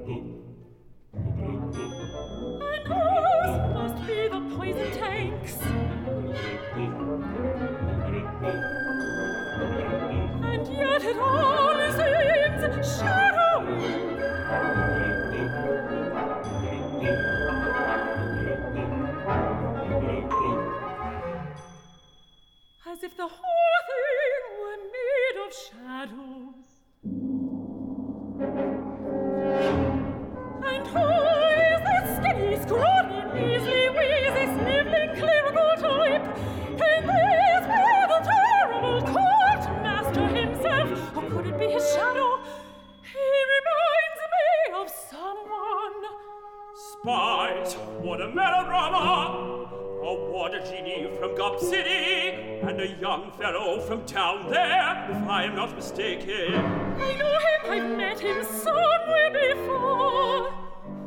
And whose must be the poison tanks? And yet it all seems shadowy. As if the whole thing were made of shadows. And who is that skinny, scrawny, measly, wheezy, sniveling, clerical type? Can this be the terrible court master himself? Or could it be his shadow? He reminds me of someone. Spies, what a melodrama! A water genie from Gob City, and a young fellow from down there, if I am not mistaken. I know him, I've met